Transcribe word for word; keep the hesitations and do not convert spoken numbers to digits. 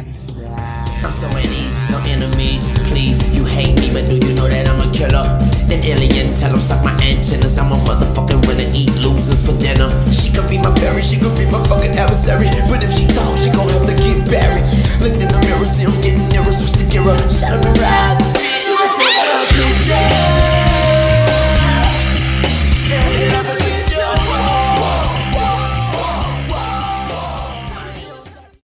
I'm so at ease, no enemies. Please, you hate me, but do you know that I'm a killer? An alien, tell him suck my antennas. I'm a motherfucking winner, eat losers for dinner. She could be my fairy, she could be my fucking adversary, but if she talks, she gon'